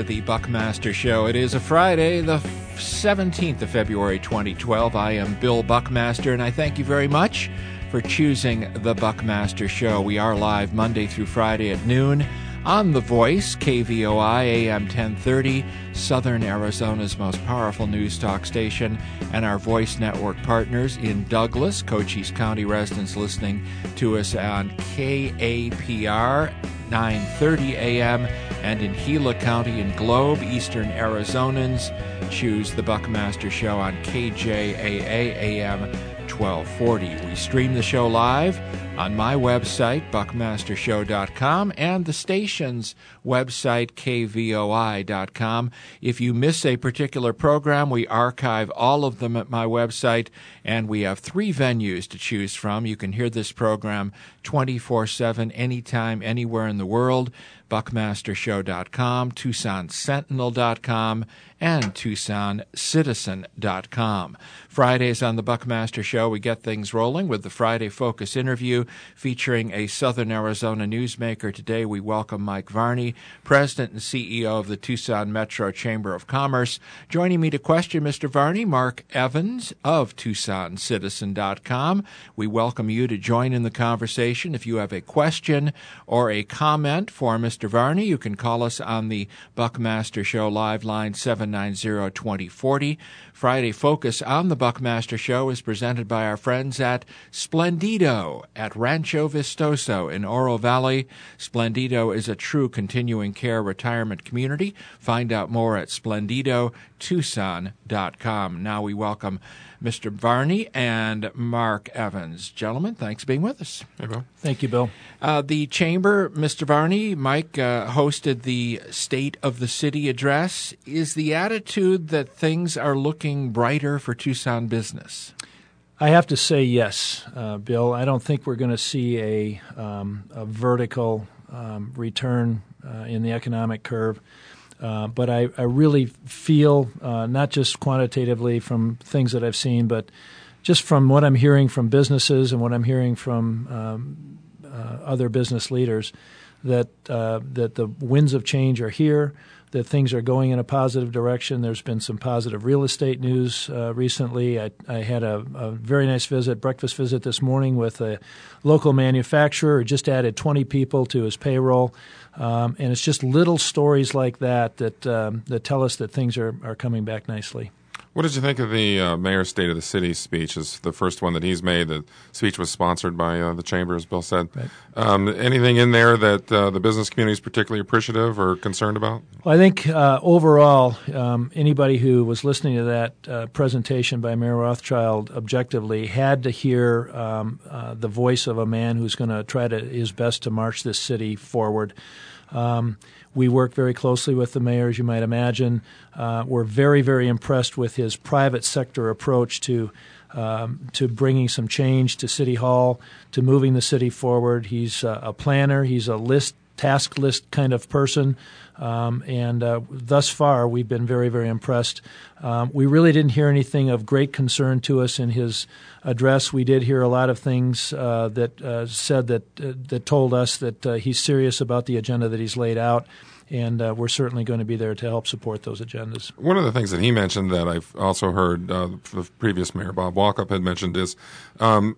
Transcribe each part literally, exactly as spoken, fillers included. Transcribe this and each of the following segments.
to the Buckmaster Show. It is a Friday, the seventeenth of February, twenty twelve. I am Bill Buckmaster, and I thank you very much for choosing the Buckmaster Show. We are live Monday through Friday at noon on The Voice, K V O I, A M ten thirty, Southern Arizona's most powerful news talk station, and our Voice Network partners in Douglas, Cochise County residents listening to us on K A P R, nine thirty A M, and in Gila County and Globe, Eastern Arizonans choose the Buckmaster Show on K J A A A M twelve forty. We stream the show live on my website, buckmaster show dot com, and the station's website, K V O I dot com. If you miss a particular program, we archive all of them at my website, and we have three venues to choose from. You can hear this program twenty-four seven, anytime, anywhere in the world. buckmaster show dot com, tucson sentinel dot com, and tucson citizen dot com. Fridays on the Buckmaster Show, we get things rolling with the Friday Focus interview featuring a Southern Arizona newsmaker. Today we welcome Mike Varney, President and C E O of the Tucson Metro Chamber of Commerce. Joining me to question Mister Varney, Mark Evans of tucson citizen dot com. We welcome you to join in the conversation. If you have a question or a comment for Mister Varney, you can call us on the Buckmaster Show live line seven nine zero, two zero four zero. Friday Focus on the Buckmaster Show is presented by our friends at Splendido at Rancho Vistoso in Oro Valley. Splendido is a true continuing care retirement community. Find out more at splendido tucson dot com. Now we welcome Mister Varney and Mark Evans. Gentlemen, thanks for being with us. Hey, Bill. Thank you, Bill. Uh, the Chamber, Mister Varney, Mike uh, hosted the State of the City address. Is the attitude that things are looking brighter for Tucson business? I have to say yes, uh, Bill. I don't think we're going to see a, um, a vertical um, return uh, in the economic curve. Uh, but I, I really feel, uh, not just quantitatively from things that I've seen, but just from what I'm hearing from businesses and what I'm hearing from um, uh, other business leaders, that uh, that the winds of change are here, that things are going in a positive direction. There's been some positive real estate news uh, recently. I, I had a, a very nice visit, breakfast visit this morning with a local manufacturer who just added twenty people to his payroll. Um, and it's just little stories like that that um, that tell us that things are, are coming back nicely. What did you think of the uh, Mayor's State of the City speech? Is the first one that he's made. The speech was sponsored by uh, the Chamber, as Bill said. Right. Um, anything in there that uh, the business community is particularly appreciative or concerned about? Well, I think uh, overall, um, anybody who was listening to that uh, presentation by Mayor Rothschild objectively had to hear um, uh, the voice of a man who's going to try to his best to march this city forward. Um, we work very closely with the mayor, as you might imagine. Uh, we're very, very impressed with his private sector approach to um, to bringing some change to City Hall, to moving the city forward. He's uh, a planner. He's a list, task list kind of person. Um, and uh, thus far, we've been very, very impressed. Um, we really didn't hear anything of great concern to us in his address. We did hear a lot of things uh, that uh, said that uh, that told us that uh, he's serious about the agenda that he's laid out, and uh, we're certainly going to be there to help support those agendas. One of the things that he mentioned that I've also heard uh, the previous mayor, Bob Walkup, had mentioned is um,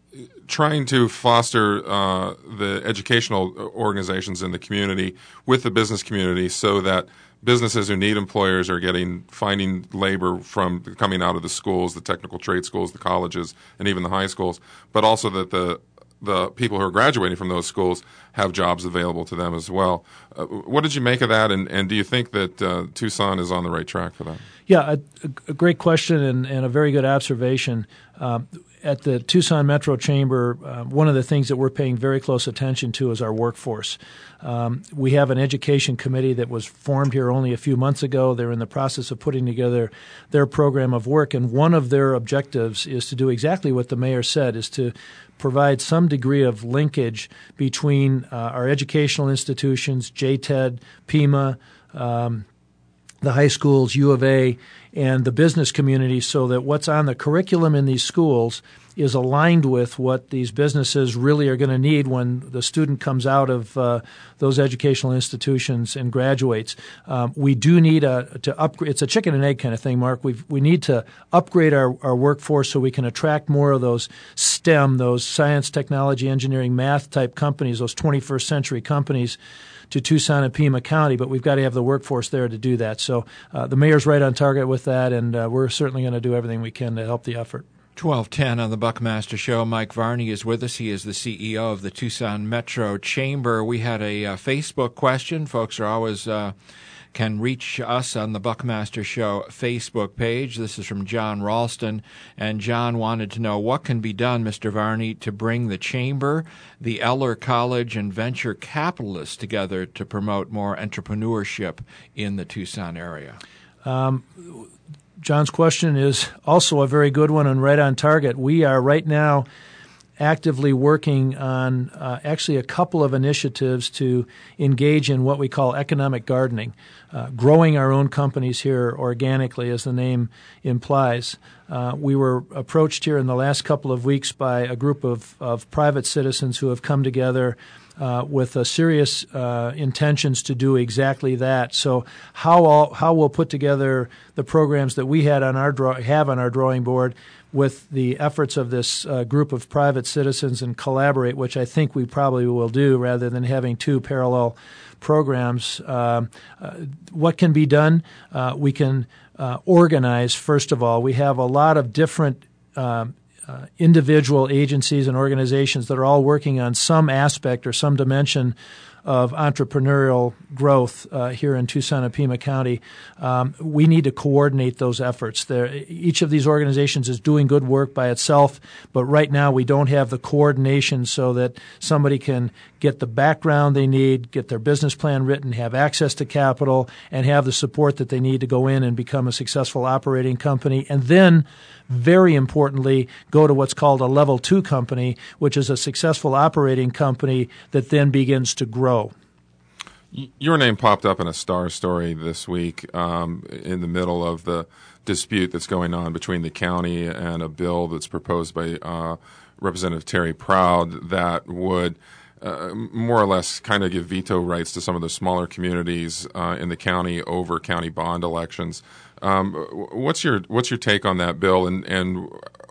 trying to foster uh, the educational organizations in the community with the business community so that businesses who need employers are getting finding labor from coming out of the schools, the technical trade schools, the colleges, and even the high schools, but also that the the people who are graduating from those schools have jobs available to them as well. Uh, what did you make of that, and, and do you think that uh, Tucson is on the right track for that? Yeah, a, a great question and, and a very good observation. Um, at the Tucson Metro Chamber, uh, one of the things that we're paying very close attention to is our workforce. Um, we have an education committee that was formed here only a few months ago. They're in the process of putting together their program of work, and one of their objectives is to do exactly what the mayor said, is to provide some degree of linkage between uh, our educational institutions, J T E D, Pima, um, the high schools, U of A, and the business community, so that what's on the curriculum in these schools is aligned with what these businesses really are going to need when the student comes out of uh, those educational institutions and graduates. Um, we do need a, to upgrade. It's a chicken and egg kind of thing, Mark. We we need to upgrade our, our workforce so we can attract more of those STEM, those science, technology, engineering, math type companies, those twenty-first century companies, to Tucson and Pima County, but we've got to have the workforce there to do that. So uh, the mayor's right on target with that, and uh, we're certainly going to do everything we can to help the effort. twelve ten on the Buckmaster Show. Mike Varney is with us. He is the C E O of the Tucson Metro Chamber. We had a uh, Facebook question. Folks are always uh, can reach us on the Buckmaster Show Facebook page. This is from John Ralston, and John wanted to know what can be done, Mister Varney, to bring the Chamber, the Eller College, and venture capitalists together to promote more entrepreneurship in the Tucson area. Um, John's question is also a very good one and right on target. We are right now actively working on uh, actually a couple of initiatives to engage in what we call economic gardening, uh, growing our own companies here organically, as the name implies. Uh, we were approached here in the last couple of weeks by a group of, of private citizens who have come together Uh, with uh, serious uh, intentions to do exactly that. So how all, how we'll put together the programs that we had on our draw, have on our drawing board with the efforts of this uh, group of private citizens and collaborate, which I think we probably will do rather than having two parallel programs. Um, uh, what can be done? Uh, we can uh, organize, first of all. We have a lot of different um, Uh, individual agencies and organizations that are all working on some aspect or some dimension of entrepreneurial growth uh, here in Tucson and Pima County. Um, we need to coordinate those efforts. There, each of these organizations is doing good work by itself, but right now we don't have the coordination so that somebody can get the background they need, get their business plan written, have access to capital, and have the support that they need to go in and become a successful operating company. And then, very importantly, go to what's called a level two company, which is a successful operating company that then begins to grow. Your name popped up in a Star story this week um, in the middle of the dispute that's going on between the county and a bill that's proposed by uh, Representative Terry Proud that would uh, more or less kind of give veto rights to some of the smaller communities uh, in the county over county bond elections. Um, what's your what's your take on that bill, and, and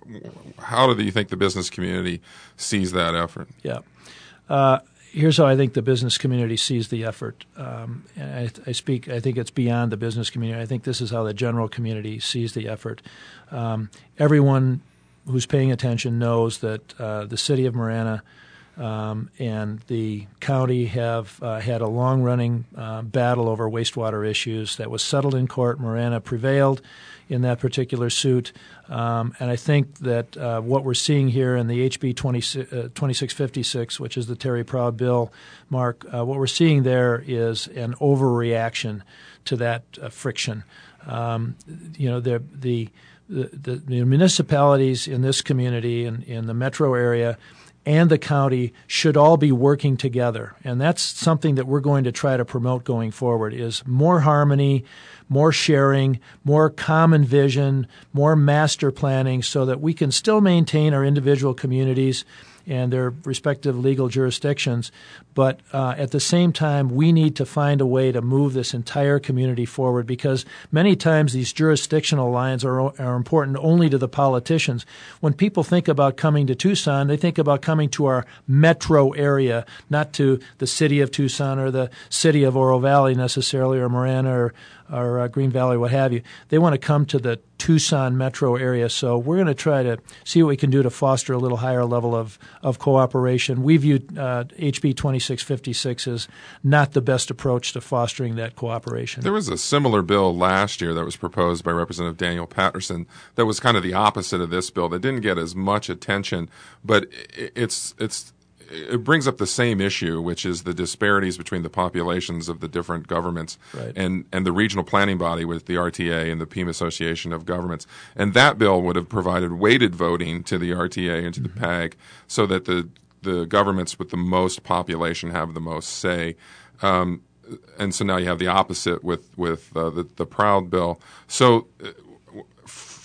how do you think the business community sees that effort? Yeah. Uh, Here's how I think the business community sees the effort. Um, I, I speak. I think it's beyond the business community. I think this is how the general community sees the effort. Um, everyone who's paying attention knows that uh, the city of Marana um, and the county have uh, had a long-running uh, battle over wastewater issues that was settled in court. Marana prevailed in that particular suit. Um, and I think that uh, what we're seeing here in the H B twenty-six fifty-six, which is the Terry Proud bill, Mark, uh, what we're seeing there is an overreaction to that uh, friction. Um, you know, the, the, the, the municipalities in this community, in, in the metro area, and the county should all be working together. And that's something that we're going to try to promote going forward, is more harmony, more sharing, more common vision, more master planning, so that we can still maintain our individual communities and their respective legal jurisdictions. But uh, at the same time, we need to find a way to move this entire community forward, because many times these jurisdictional lines are, are important only to the politicians. When people think about coming to Tucson, they think about coming to our metro area, not to the city of Tucson or the city of Oro Valley necessarily, or Marana or, or uh, Green Valley, what have you. They want to come to the Tucson metro area. So we're going to try to see what we can do to foster a little higher level of, of cooperation. We view uh, H B twenty-six fifty-six as not the best approach to fostering that cooperation. There was a similar bill last year that was proposed by Representative Daniel Patterson that was kind of the opposite of this bill, that didn't get as much attention, but it's it's it brings up the same issue, which is the disparities between the populations of the different governments, right, and, and the regional planning body with the R T A and the Pima Association of Governments. And that bill would have provided weighted voting to the R T A and to mm-hmm. the P A G, so that the, the governments with the most population have the most say. Um, and so now you have the opposite with, with uh, the, the Proud bill. So uh,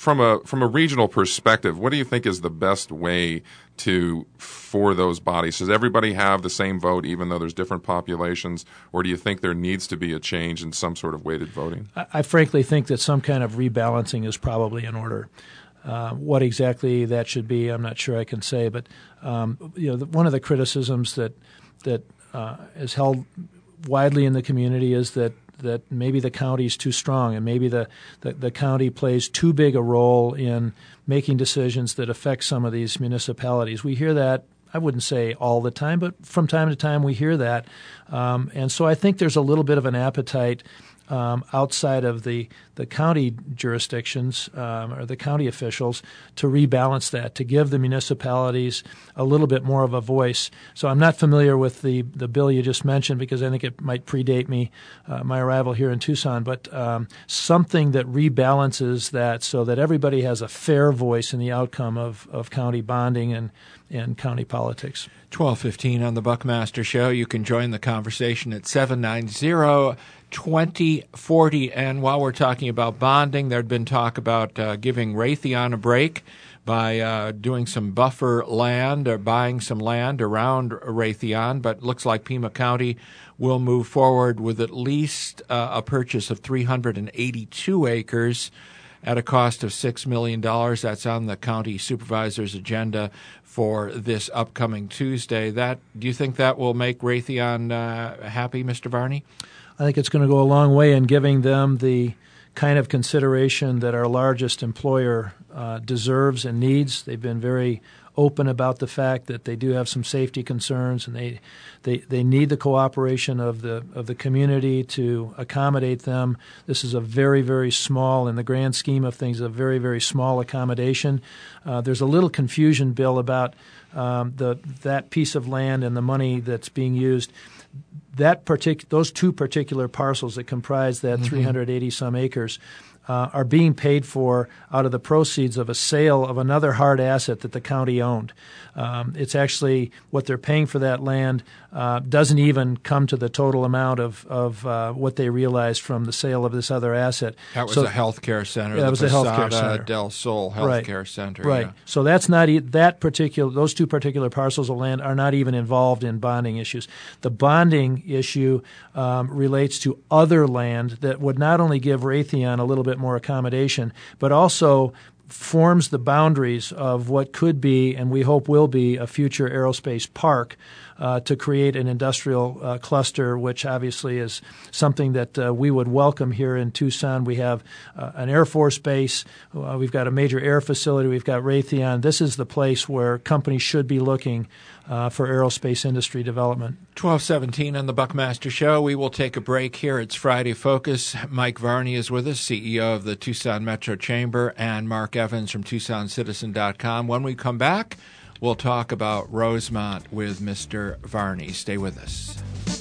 from a from a regional perspective, what do you think is the best way to for those bodies? Does everybody have the same vote, even though there's different populations, or do you think there needs to be a change in some sort of weighted voting? I, I frankly think that some kind of rebalancing is probably in order. Uh, what exactly that should be, I'm not sure I can say. But um, you know, the, one of the criticisms that that uh, is held widely in the community is that that maybe the county is too strong, and maybe the, the, the county plays too big a role in making decisions that affect some of these municipalities. We hear that, I wouldn't say all the time, but from time to time we hear that. Um, and so I think there's a little bit of an appetite Um, outside of the, the county jurisdictions um, or the county officials to rebalance that, to give the municipalities a little bit more of a voice. So I'm not familiar with the, the bill you just mentioned because I think it might predate me, uh, my arrival here in Tucson, but um, something that rebalances that so that everybody has a fair voice in the outcome of, of county bonding and, and county politics. twelve fifteen on the Buckmaster Show. You can join the conversation at seven nine zero, twenty forty. And while we're talking about bonding, there had been talk about uh, giving Raytheon a break by uh, doing some buffer land or buying some land around Raytheon, but looks like Pima County will move forward with at least uh, a purchase of three hundred eighty-two acres at a cost of six million dollars. That's on the county supervisor's agenda for this upcoming Tuesday. That do you think that will make Raytheon uh, happy, Mister Varney? I think it's going to go a long way in giving them the kind of consideration that our largest employer uh, deserves and needs. They've been very open about the fact that they do have some safety concerns, and they they, they need the cooperation of the of the community to accommodate them. This is a very, very small, in the grand scheme of things, a very, very small accommodation. Uh, there's a little confusion, Bill, about um, the that piece of land and the money that's being used. That partic- those two particular parcels that comprise that mm-hmm. three hundred eighty some acres uh, are being paid for out of the proceeds of a sale of another hard asset that the county owned. Um, it's actually what they're paying for that land uh, doesn't even come to the total amount of, of uh, what they realized from the sale of this other asset. That was so, a health care center. Yeah, that was a health care center. Del Sol Health right. Care Center. Right. Yeah. So that's not e- that particular. Those two particular parcels of land are not even involved in bonding issues. The bonding issue um, relates to other land that would not only give Raytheon a little bit more accommodation, but also forms the boundaries of what could be, and we hope will be, a future aerospace park uh, to create an industrial uh, cluster, which obviously is something that uh, we would welcome here in Tucson. We have uh, an Air Force base. Uh, we've got a major air facility. We've got Raytheon. This is the place where companies should be looking uh, for aerospace industry development. twelve seventeen on the Buckmaster Show. We will take a break here. It's Friday Focus. Mike Varney is with us, C E O of the Tucson Metro Chamber, and Mark Evans from Tucson Citizen dot com. When we come back, we'll talk about Rosemont with Mister Varney. Stay with us.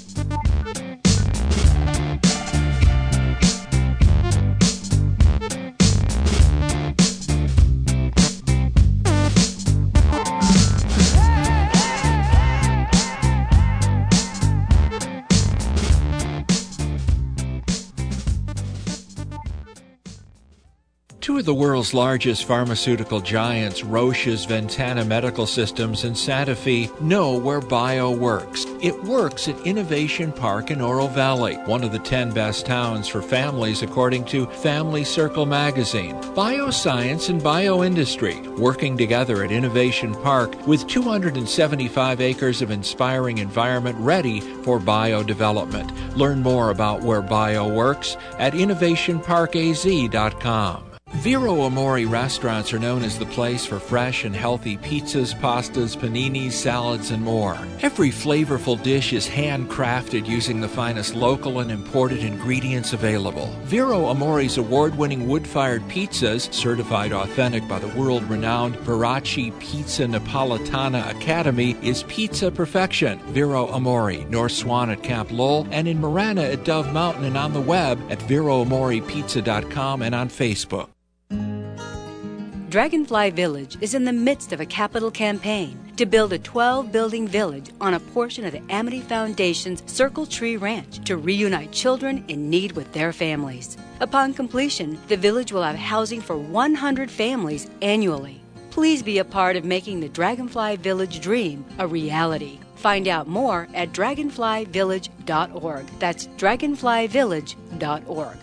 Two of the world's largest pharmaceutical giants, Roche's Ventana Medical Systems and Sanofi, know where bio works. It works at Innovation Park in Oro Valley, one of the ten best towns for families according to Family Circle magazine. Bioscience and bioindustry working together at Innovation Park with two hundred seventy-five acres of inspiring environment ready for biodevelopment. Learn more about where bio works at innovation park a z dot com. Vero Amore restaurants are known as the place for fresh and healthy pizzas, pastas, paninis, salads, and more. Every flavorful dish is handcrafted using the finest local and imported ingredients available. Vero Amore's award-winning wood-fired pizzas, certified authentic by the world-renowned Veracci Pizza Napolitana Academy, is pizza perfection. Vero Amore, North Swan at Camp Lowell, and in Marana at Dove Mountain, and on the web at vero amore pizza dot com and on Facebook. Dragonfly Village is in the midst of a capital campaign to build a twelve-building village on a portion of the Amity Foundation's Circle Tree Ranch to reunite children in need with their families. Upon completion, the village will have housing for one hundred families annually. Please be a part of making the Dragonfly Village dream a reality. Find out more at dragonfly village dot org. That's dragonfly village dot org.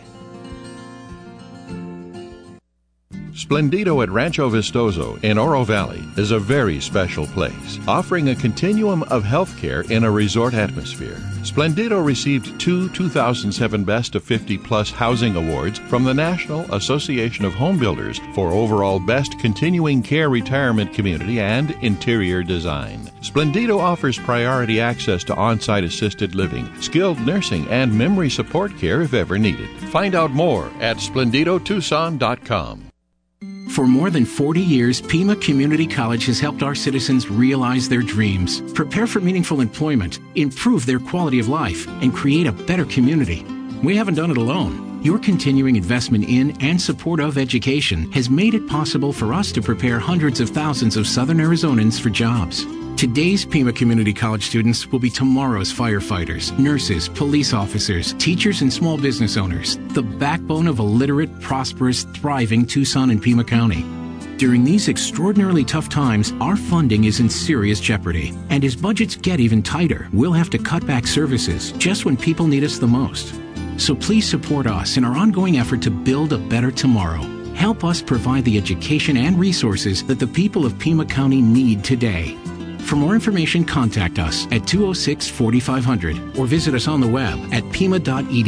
Splendido at Rancho Vistoso in Oro Valley is a very special place, offering a continuum of health care in a resort atmosphere. Splendido received two two thousand seven Best of fifty Plus Housing Awards from the National Association of Home Builders for overall Best Continuing Care Retirement Community and Interior Design. Splendido offers priority access to on-site assisted living, skilled nursing, and memory support care if ever needed. Find out more at splendido tucson dot com. For more than forty years, Pima Community College has helped our citizens realize their dreams, prepare for meaningful employment, improve their quality of life, and create a better community. We haven't done it alone. Your continuing investment in and support of education has made it possible for us to prepare hundreds of thousands of Southern Arizonans for jobs. Today's Pima Community College students will be tomorrow's firefighters, nurses, police officers, teachers, and small business owners, the backbone of a literate, prosperous, thriving Tucson and Pima County. During these extraordinarily tough times, our funding is in serious jeopardy. And as budgets get even tighter, we'll have to cut back services just when people need us the most. So please support us in our ongoing effort to build a better tomorrow. Help us provide the education and resources that the people of Pima County need today. For more information, contact us at two oh six, forty-five hundred or visit us on the web at pima dot e d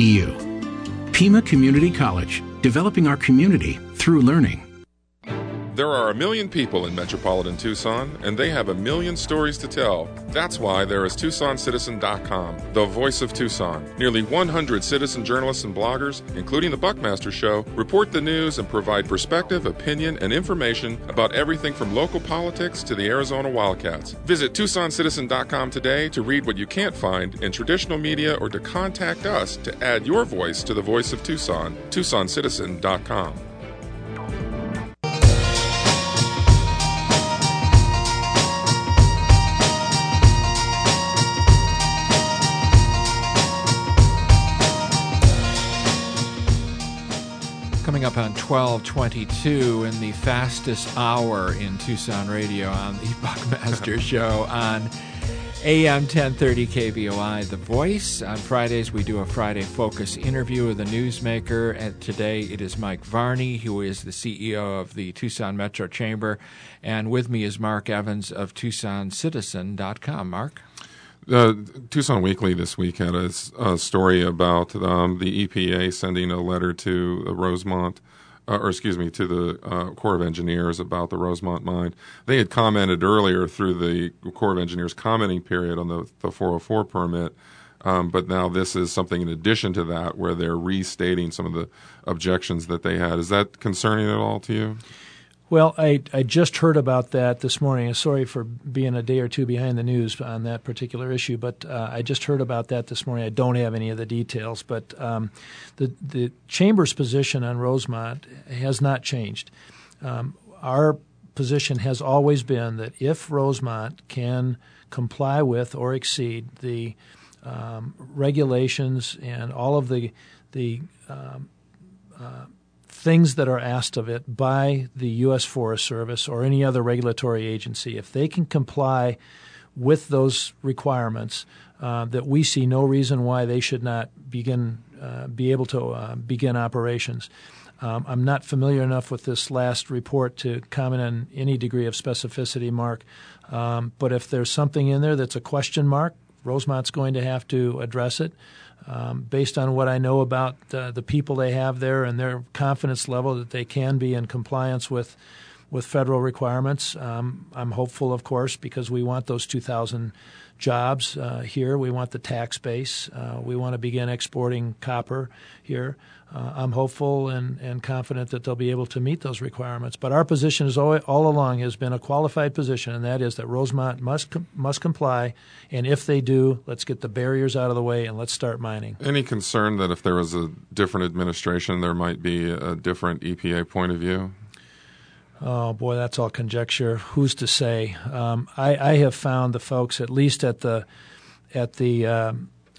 u. Pima Community College, developing our community through learning. There are a million people in metropolitan Tucson, and they have a million stories to tell. That's why there is Tucson Citizen dot com, the voice of Tucson. Nearly one hundred citizen journalists and bloggers, including the Buckmaster Show, report the news and provide perspective, opinion, and information about everything from local politics to the Arizona Wildcats. Visit Tucson Citizen dot com today to read what you can't find in traditional media or to contact us to add your voice to the voice of Tucson. Tucson Citizen dot com. Coming up on twelve twenty-two in the fastest hour in Tucson radio on the Buckmaster Show on A M ten thirty K B O I, The Voice. On Fridays, we do a Friday Focus interview with a newsmaker, and today it is Mike Varney, who is the C E O of the Tucson Metro Chamber, and with me is Mark Evans of Tucson Citizen dot com. Mark? Uh, Tucson Weekly this week had a, a story about um, the E P A sending a letter to Rosemont, uh, or excuse me, to the uh, Corps of Engineers about the Rosemont mine. They had commented earlier through the Corps of Engineers commenting period on the, the four oh four permit, um, but now this is something in addition to that where they're restating some of the objections that they had. Is that concerning at all to you? Well, I, I just heard about that this morning. Sorry for being a day or two behind the news on that particular issue, but uh, I just heard about that this morning. I don't have any of the details, but um, the the Chamber's position on Rosemont has not changed. Um, our position has always been that if Rosemont can comply with or exceed the um, regulations and all of the the um, uh, things that are asked of it by the U S Forest Service or any other regulatory agency, if they can comply with those requirements, uh, that we see no reason why they should not begin uh, be able to uh, begin operations. Um, I'm not familiar enough with this last report to comment on any degree of specificity, Mark, um, but if there's something in there that's a question mark, Rosemont's going to have to address it. Um, based on what I know about uh, the people they have there and their confidence level that they can be in compliance with with federal requirements. Um, I'm hopeful, of course, because we want those two thousand jobs uh, here. We want the tax base. Uh, we want to begin exporting copper here. Uh, I'm hopeful and, and confident that they'll be able to meet those requirements. But our position is all, all along has been a qualified position, and that is that Rosemont must com- must comply. And if they do, let's get the barriers out of the way and let's start mining. Any concern that if there was a different administration, there might be a different E P A point of view? Oh, boy, that's all conjecture. Who's to say? Um, I, I have found the folks, at least at the at the um,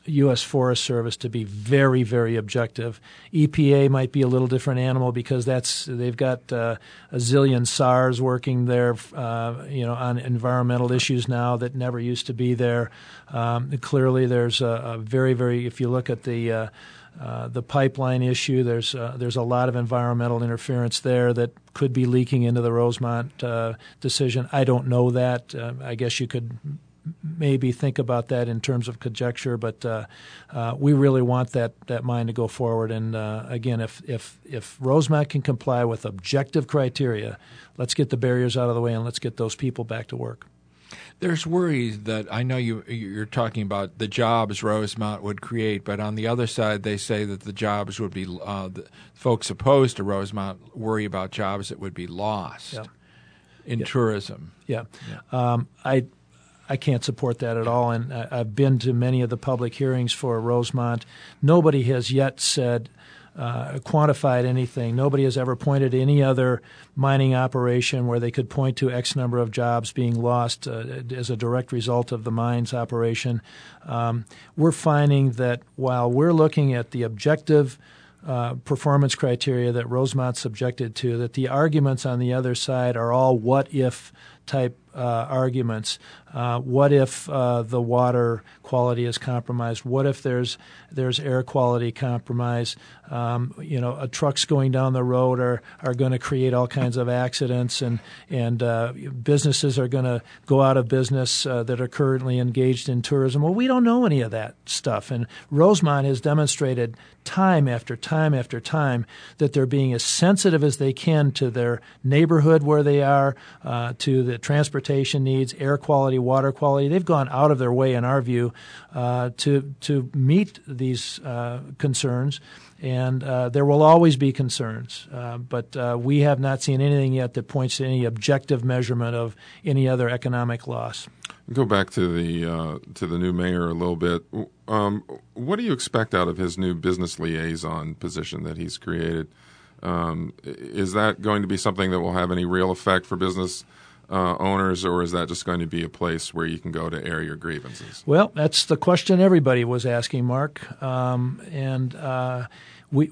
U S Forest Service to be very, very objective. E P A might be a little different animal because that's they've got uh, a zillion S A Rs working there, uh, you know, on environmental issues now that never used to be there. Um, clearly, there's a, a very, very. If you look at the uh, uh, the pipeline issue, there's uh, there's a lot of environmental interference there that could be leaking into the Rosemont uh, decision. I don't know that. Uh, I guess you could maybe think about that in terms of conjecture, but uh, uh, we really want that, that mine to go forward. And uh, again, if, if if Rosemont can comply with objective criteria, let's get the barriers out of the way and let's get those people back to work. There's worries that I know you, you're talking about the jobs Rosemont would create, but on the other side, they say that the jobs would be uh, the folks opposed to Rosemont worry about jobs that would be lost yeah. in yeah. tourism. Yeah, yeah. Um, I. I can't support that at all, and I've been to many of the public hearings for Rosemont. Nobody has yet said, uh, quantified anything. Nobody has ever pointed to any other mining operation where they could point to X number of jobs being lost uh, as a direct result of the mine's operation. Um, we're finding that while we're looking at the objective Uh, performance criteria that Rosemont's subjected to, that the arguments on the other side are all what-if type uh, arguments. Uh, what if uh, the water quality is compromised? What if there's there's air quality compromise? Um, you know, uh, trucks going down the road are, are going to create all kinds of accidents, and and uh, businesses are going to go out of business uh, that are currently engaged in tourism. Well, we don't know any of that stuff, and Rosemont has demonstrated time after time after time that they're being as sensitive as they can to their neighborhood where they are, uh, to the transportation needs, air quality, water quality. They've gone out of their way, in our view, uh, to to meet these uh, concerns. And uh, there will always be concerns, uh, but uh, we have not seen anything yet that points to any objective measurement of any other economic loss. Go back to the uh, to the new mayor a little bit. Um, what do you expect out of his new business liaison position that he's created? Um, is that going to be something that will have any real effect for business uh, owners, or is that just going to be a place where you can go to air your grievances? Well, that's the question everybody was asking, Mark, um, and uh, we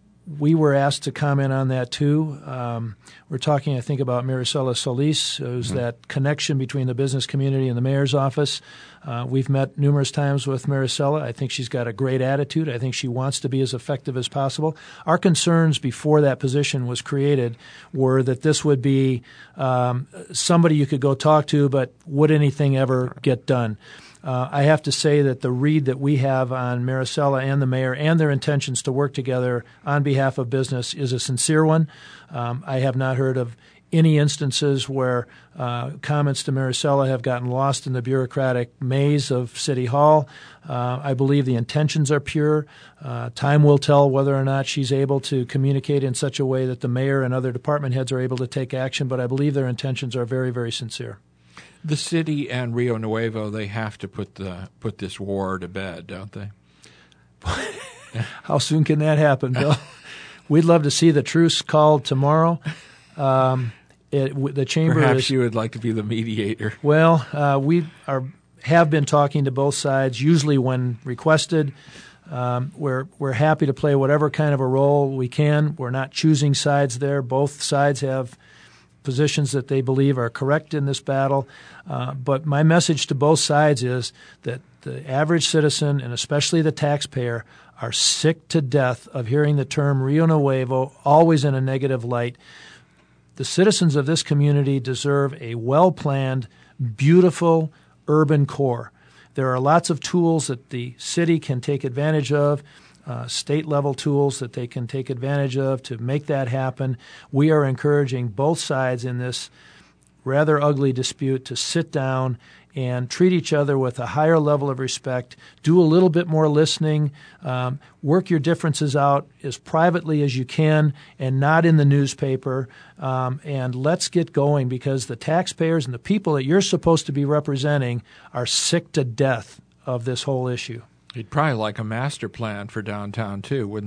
we were asked to comment on that too. Um, we're talking, I think, about Maricela Solis, who's mm-hmm. that connection between the business community and the mayor's office. Uh, we've met numerous times with Maricela. I think she's got a great attitude. I think she wants to be as effective as possible. Our concerns before that position was created were that this would be um, somebody you could go talk to, but would anything ever get done? Uh, I have to say that the read that we have on Maricela and the mayor and their intentions to work together on behalf of business is a sincere one. Um, I have not heard of any instances where uh, comments to Maricela have gotten lost in the bureaucratic maze of City Hall. Uh, I believe the intentions are pure. Uh, time will tell whether or not she's able to communicate in such a way that the mayor and other department heads are able to take action, but I believe their intentions are very, very sincere. The city and Rio Nuevo, they have to put the put this war to bed, don't they? How soon can that happen, Bill? We'd love to see the truce called tomorrow. Um, it, the chamber Perhaps is, you would like to be the mediator. Well, uh, we are have been talking to both sides, usually when requested. Um, we're we're happy to play whatever kind of a role we can. We're not choosing sides there. Both sides have positions that they believe are correct in this battle. Uh, but my message to both sides is that the average citizen, and especially the taxpayer, are sick to death of hearing the term Rio Nuevo always in a negative light. The citizens of this community deserve a well-planned, beautiful urban core. There are lots of tools that the city can take advantage of, Uh, state-level tools that they can take advantage of to make that happen. We are encouraging both sides in this rather ugly dispute to sit down and treat each other with a higher level of respect, do a little bit more listening, um, work your differences out as privately as you can and not in the newspaper, um, and let's get going, because the taxpayers and the people that you're supposed to be representing are sick to death of this whole issue. You'd probably like a master plan for downtown, too, wouldn't they?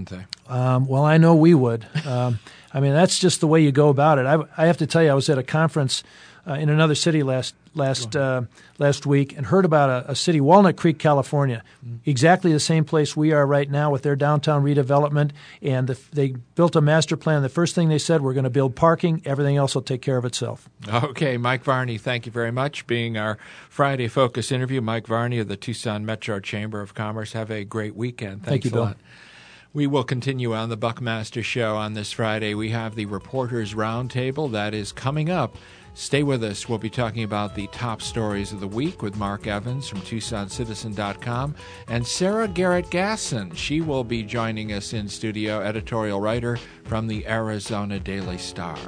Um, well, I know we would. Um, I mean, that's just the way you go about it. I, I have to tell you, I was at a conference uh, in another city last last uh, last week and heard about a, a city, Walnut Creek, California, mm. exactly the same place we are right now with their downtown redevelopment. And the, they built a master plan. The first thing they said, we're going to build parking. Everything else will take care of itself. Okay, Mike Varney, thank you very much. Being our Friday Focus interview, Mike Varney of the Tucson Metro Chamber of Commerce. Have a great weekend. Thanks Thank you, a Bill. lot. We will continue on the Buckmaster Show on this Friday. We have the Reporters Roundtable that is coming up. Stay with us. We'll be talking about the top stories of the week with Mark Evans from Tucson Citizen dot com and Sarah Garrett Gasson. She will be joining us in studio, editorial writer from the Arizona Daily Star.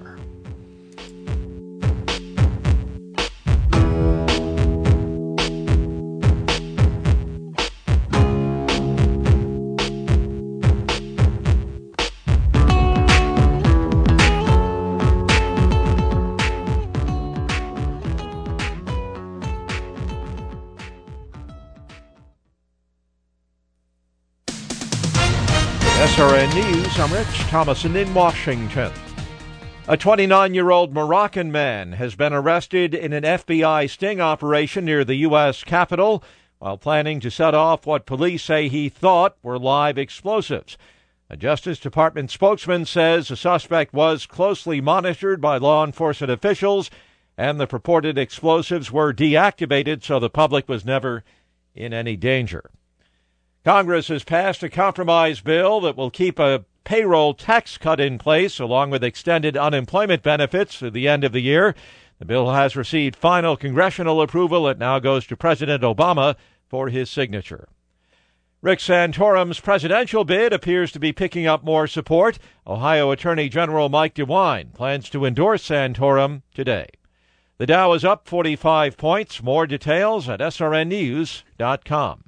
S R N News, I'm Rich Thomason in Washington. A twenty-nine-year-old Moroccan man has been arrested in an F B I sting operation near the U S Capitol while planning to set off what police say he thought were live explosives. A Justice Department spokesman says the suspect was closely monitored by law enforcement officials and the purported explosives were deactivated so the public was never in any danger. Congress has passed a compromise bill that will keep a payroll tax cut in place along with extended unemployment benefits through the end of the year. The bill has received final congressional approval. It now goes to President Obama for his signature. Rick Santorum's presidential bid appears to be picking up more support. Ohio Attorney General Mike DeWine plans to endorse Santorum today. The Dow is up forty-five points. More details at S R N news dot com.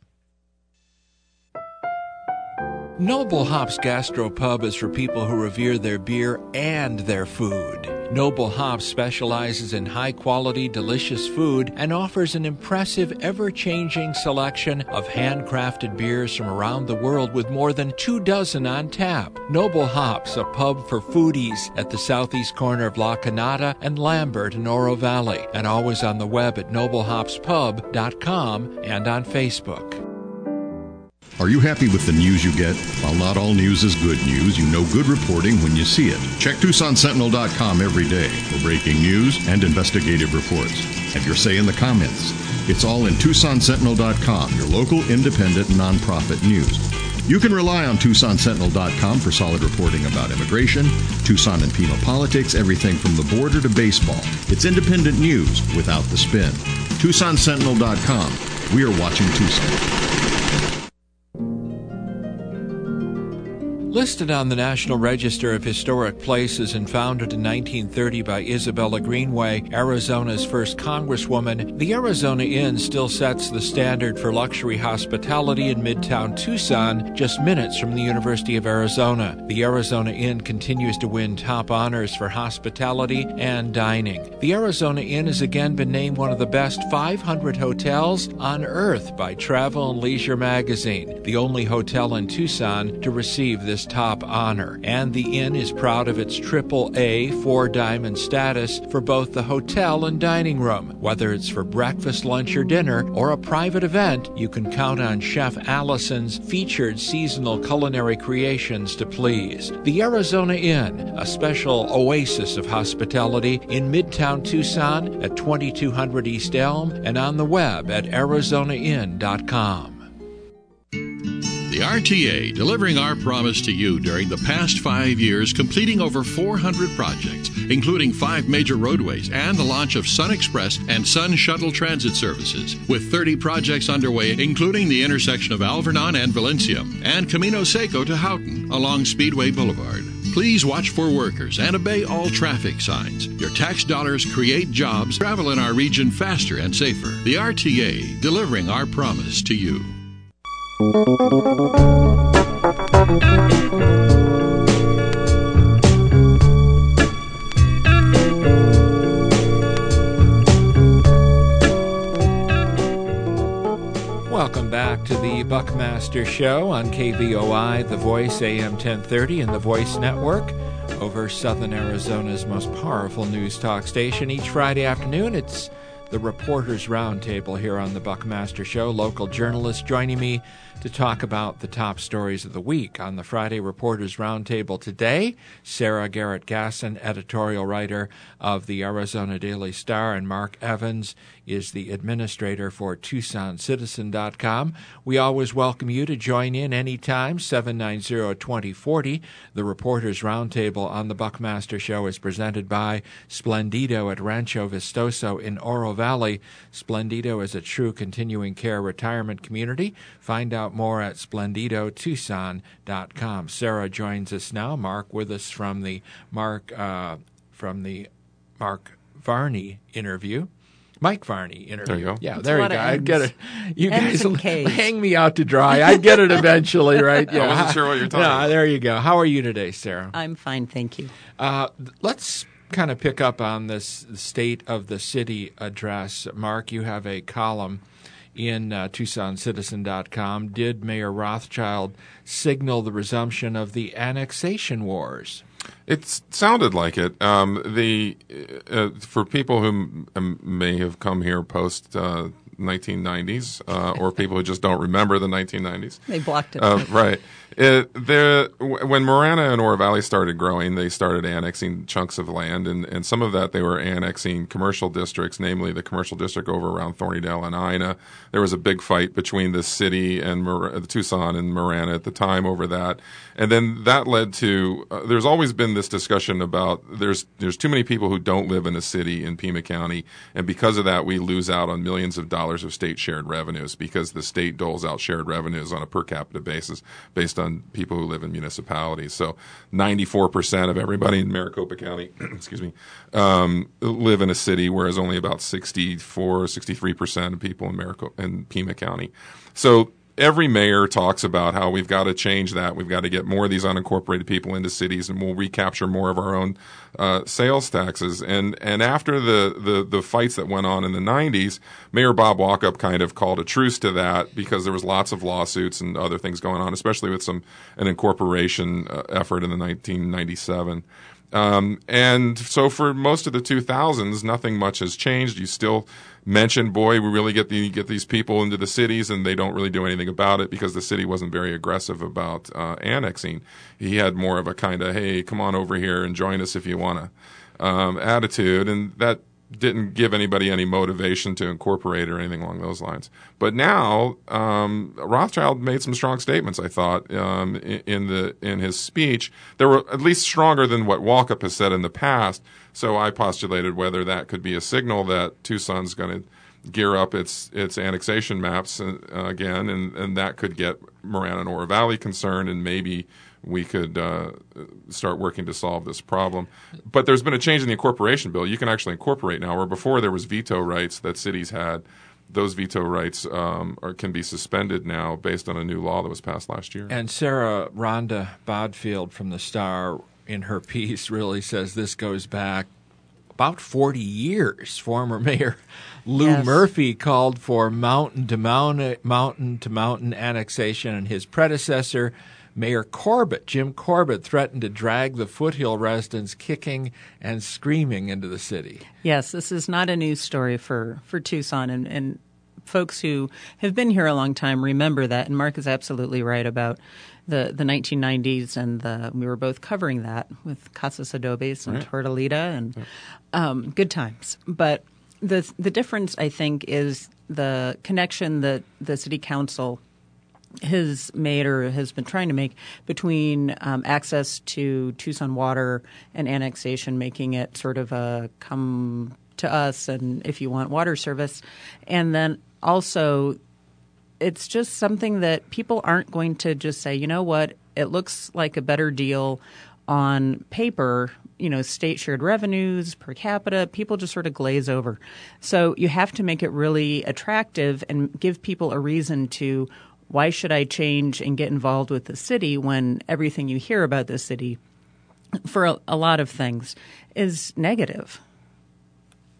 Noble Hops Gastropub is for people who revere their beer and their food. Noble Hops specializes in high-quality, delicious food and offers an impressive, ever-changing selection of handcrafted beers from around the world with more than two dozen on tap. Noble Hops, a pub for foodies at the southeast corner of La Canada and Lambert in Oro Valley, and always on the web at noble hops pub dot com and on Facebook. Are you happy with the news you get? While not all news is good news, you know good reporting when you see it. Check Tucson Sentinel dot com every day for breaking news and investigative reports. Have your say in the comments. It's all in Tucson Sentinel dot com, your local independent nonprofit news. You can rely on Tucson Sentinel dot com for solid reporting about immigration, Tucson and Pima politics, everything from the border to baseball. It's independent news without the spin. Tucson Sentinel dot com. We are watching Tucson. Listed on the National Register of Historic Places and founded in nineteen thirty by Isabella Greenway, Arizona's first congresswoman, the Arizona Inn still sets the standard for luxury hospitality in Midtown Tucson, just minutes from the University of Arizona. The Arizona Inn continues to win top honors for hospitality and dining. The Arizona Inn has again been named one of the best five hundred hotels on earth by Travel and Leisure magazine, the only hotel in Tucson to receive this top honor. And the Inn is proud of its triple A four diamond status for both the hotel and dining room. Whether it's for breakfast, lunch, or dinner, or a private event, you can count on Chef Allison's featured seasonal culinary creations to please. The Arizona Inn, a special oasis of hospitality in Midtown Tucson at twenty-two hundred East Elm and on the web at arizona inn dot com. The R T A, delivering our promise to you during the past five years, completing over four hundred projects, including five major roadways and the launch of Sun Express and Sun Shuttle transit services, with thirty projects underway, including the intersection of Alvernon and Valencia, and Camino Seco to Houghton along Speedway Boulevard. Please watch for workers and obey all traffic signs. Your tax dollars create jobs. Travel in our region faster and safer. The R T A, delivering our promise to you. Welcome back to the Buckmaster Buckmaster Show on K V O I, The Voice, A M ten thirty, and The Voice Network over Southern Arizona's most powerful news talk station. Each Friday afternoon, it's the Reporters Roundtable here on The Buckmaster Show. Local journalists joining me to talk about the top stories of the week. On the Friday Reporters Roundtable today, Sarah Garrett Gasson, editorial writer of the Arizona Daily Star, and Mark Evans is the administrator for Tucson Citizen dot com. We always welcome you to join in anytime, seven nine zero, two zero four zero. The Reporters Roundtable on the Buckmaster Show is presented by Splendido at Rancho Vistoso in Oro Valley. Splendido is a true continuing care retirement community. Find out more at Splendido Tucson dot com. Sarah joins us now. Mark with us from the Mark uh, from the Mark Varney interview. Mike Varney interview. There you go. Yeah, It's there a you lot go. of I M's. get it. You M's guys and K's. hang me out to dry. I get it eventually, right? I wasn't sure what you're talking no, about. There you go. How are you today, Sarah? I'm fine, thank you. Uh, let's kind of pick up on this State of the City address. Mark, you have a column in uh, Tucson Citizen dot com. Did Mayor Rothschild signal the resumption of the annexation wars? It sounded like it. Um, the uh, for people who m- may have come here post uh, nineteen nineties, uh, or people who just don't remember the nineteen nineties. They blocked it. Uh, right. It, the, when Marana and Oro Valley started growing, they started annexing chunks of land, and, and some of that they were annexing commercial districts, namely the commercial district over around Thornydale and Ina. There was a big fight between the city and Mar- Tucson and Marana at the time over that. And then that led to, uh, there's always been this discussion about there's there's too many people who don't live in a city in Pima County, and because of that we lose out on millions of dollars of state shared revenues because the state doles out shared revenues on a per capita basis based on people who live in municipalities. So ninety-four percent of everybody in Maricopa County, excuse me, um, live in a city, whereas only about sixty-four, sixty-three percent of people in Maricopa in Pima County. So every mayor talks about how we've got to change that. We've got to get more of these unincorporated people into cities, and we'll recapture more of our own uh, sales taxes. And and after the, the, the fights that went on in the nineties, Mayor Bob Walkup kind of called a truce to that because there was lots of lawsuits and other things going on, especially with some an incorporation uh, effort in the nineteen ninety-seven. Um, and so for most of the two thousands, nothing much has changed. You still mention, boy, we really get the get these people into the cities, and they don't really do anything about it because the city wasn't very aggressive about uh, annexing. He had more of a kind of, hey, come on over here and join us if you want to um, attitude, and that didn't give anybody any motivation to incorporate or anything along those lines. But now, um, Rothschild made some strong statements, I thought, um, in, in the in his speech. They were at least stronger than what Walkup has said in the past. So I postulated whether that could be a signal that Tucson's going to gear up its its annexation maps uh, again, and, and that could get Marana and Oro Valley concerned, and maybe we could uh, start working to solve this problem. But there's been a change in the incorporation bill. You can actually incorporate now, where before there was veto rights that cities had. Those veto rights um, are, can be suspended now based on a new law that was passed last year. And Sarah Rhonda Bodfield from the Star in her piece really says this goes back about forty years. Former Mayor Lou Yes. Murphy called for mountain to mountain, mountain to mountain annexation, and his predecessor, Mayor Corbett, Jim Corbett, threatened to drag the foothill residents kicking and screaming into the city. Yes, this is not a news story for, for Tucson, and, and folks who have been here a long time remember that, and Mark is absolutely right about the, the nineteen nineties, and the, we were both covering that with Casas Adobes and Right. Tortolita, and um, good times. But the the difference, I think, is the connection that the city council has made or has been trying to make between um, access to Tucson water and annexation, making it sort of a come to us and if you want water service. And then also it's just something that people aren't going to just say, you know what, it looks like a better deal on paper, you know, state shared revenues per capita, people just sort of glaze over. So you have to make it really attractive and give people a reason to, why should I change and get involved with the city when everything you hear about the city for a, a lot of things is negative?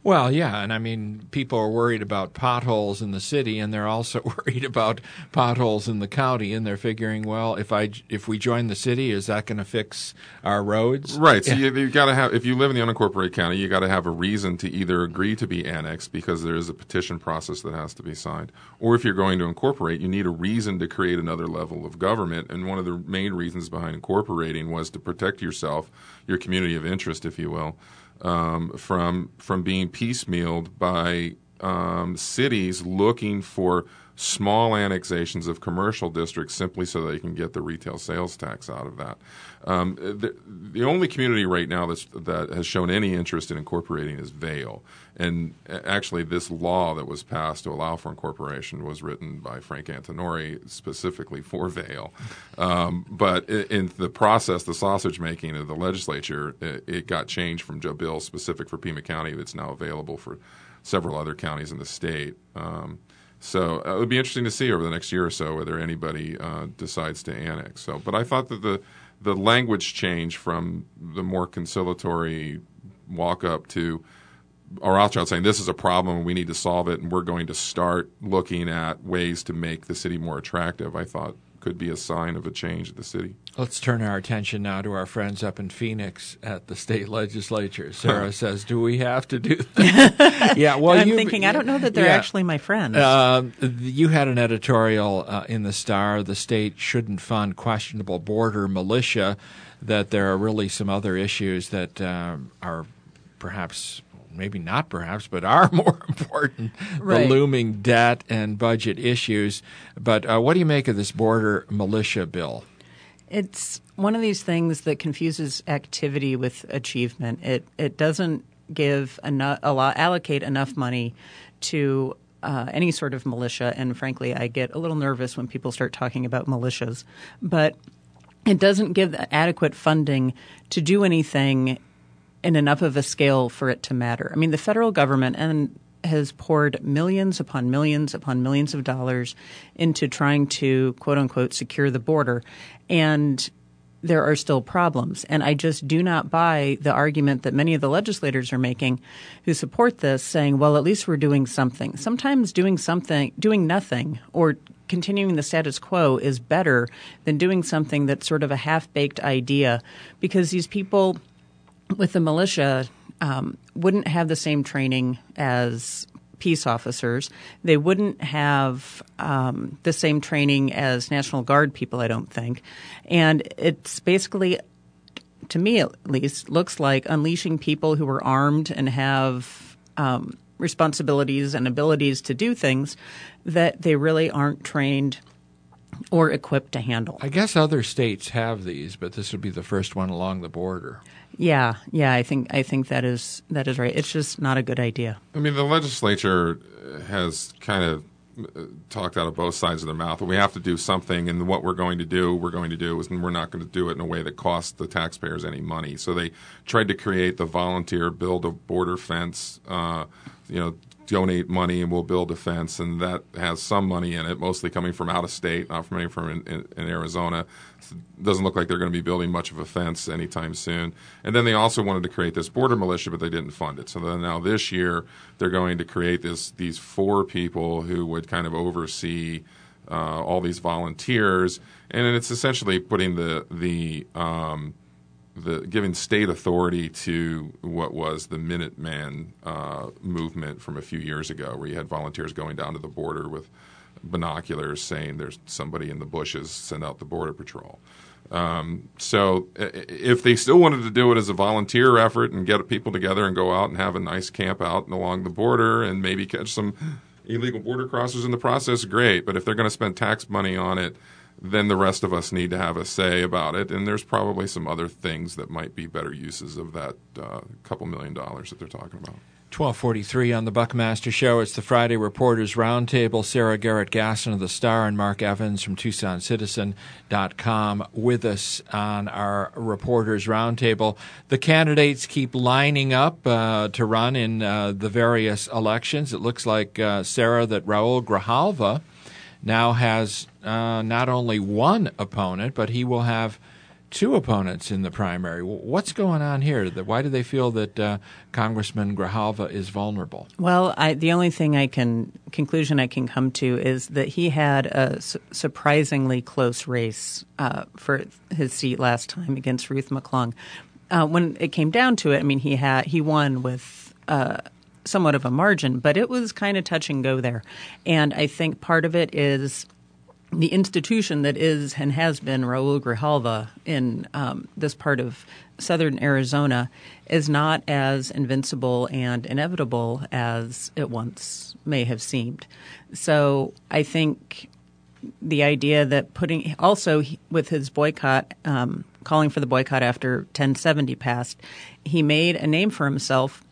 Well, yeah, and I mean, people are worried about potholes in the city, and they're also worried about potholes in the county, and they're figuring, well, if I if we join the city, is that going to fix our roads? Right. So yeah. you, you got to have, if you live in the unincorporated county, you got to have a reason to either agree to be annexed because there is a petition process that has to be signed, or if you're going to incorporate, you need a reason to create another level of government. And one of the main reasons behind incorporating was to protect yourself, your community of interest, if you will. Um, from from being piecemealed by um, cities looking for small annexations of commercial districts simply so they can get the retail sales tax out of that. Um, the, the only community right now that's, that has shown any interest in incorporating is Vail. And actually this law that was passed to allow for incorporation was written by Frank Antinori specifically for Vail. Um, but in the process, the sausage making of the legislature, it, it got changed from a bill specific for Pima County that's now available for several other counties in the state. Um, So uh, it would be interesting to see over the next year or so whether anybody uh, decides to annex. So, but I thought that the the language change from the more conciliatory walk up to Rothschild saying this is a problem and we need to solve it and we're going to start looking at ways to make the city more attractive, I thought could be a sign of a change in the city. Let's turn our attention now to our friends up in Phoenix at the state legislature. Sarah says, do we have to do that? yeah, well, I'm you, thinking, I don't know that they're yeah. actually my friends. Uh, you had an editorial uh, in the Star, the state shouldn't fund questionable border militia, that there are really some other issues that um, are perhaps maybe not perhaps, but are more important, right. The looming debt and budget issues. But uh, what do you make of this border militia bill? It's one of these things that confuses activity with achievement. It it doesn't give enough, allocate enough money to uh, any sort of militia. And frankly, I get a little nervous when people start talking about militias. But it doesn't give adequate funding to do anything in enough of a scale for it to matter. I mean, the federal government and has poured millions upon millions upon millions of dollars into trying to, quote unquote, secure the border. And there are still problems. And I just do not buy the argument that many of the legislators are making who support this, saying, well, at least we're doing something. Sometimes doing something, doing nothing or continuing the status quo is better than doing something that's sort of a half-baked idea, because these people with the militia um, wouldn't have the same training as peace officers. They wouldn't have um, the same training as National Guard people, I don't think. And it's basically, to me at least, looks like unleashing people who are armed and have um, responsibilities and abilities to do things that they really aren't trained or equipped to handle. I guess other states have these, but this would be the first one along the border. Yeah, yeah, I think I think that is that is right. It's just not a good idea. I mean, the legislature has kind of talked out of both sides of their mouth. We have to do something, and what we're going to do, we're going to do, and we're not going to do it in a way that costs the taxpayers any money. So they tried to create the volunteer build a border fence, uh, you know, donate money and we'll build a fence, and that has some money in it, mostly coming from out of state, not from any from in, in, in Arizona. It doesn't look like they're going to be building much of a fence anytime soon. And then they also wanted to create this border militia, but they didn't fund it. So then now this year they're going to create this these four people who would kind of oversee uh, all these volunteers, and it's essentially putting the the um, the giving state authority to what was the Minuteman uh, movement from a few years ago, where you had volunteers going down to the border with binoculars saying there's somebody in the bushes, send out the border patrol. Um, so if they still wanted to do it as a volunteer effort and get people together and go out and have a nice camp out and along the border and maybe catch some illegal border crossers in the process, great. But if they're going to spend tax money on it, then the rest of us need to have a say about it. And there's probably some other things that might be better uses of that uh, couple million dollars that they're talking about. twelve forty-three on the Buckmaster Show. It's the Friday Reporters Roundtable. Sarah Garrett-Gasson of the Star and Mark Evans from Tucson Citizen dot com with us on our Reporters Roundtable. The candidates keep lining up uh, to run in uh, the various elections. It looks like, uh, Sarah, that Raul Grijalva now has uh, not only one opponent, but he will have two opponents in the primary. What's going on here? Why do they feel that uh, Congressman Grijalva is vulnerable? Well, I, the only thing I can conclusion I can come to is that he had a su- surprisingly close race uh, for his seat last time against Ruth McClung. Uh, when it came down to it, I mean, he had he won with uh, somewhat of a margin, but it was kind of touch and go there. And I think part of it is the institution that is and has been Raul Grijalva in um, this part of southern Arizona is not as invincible and inevitable as it once may have seemed. So I think the idea that putting – also with his boycott, um, calling for the boycott after ten seventy passed, he made a name for himself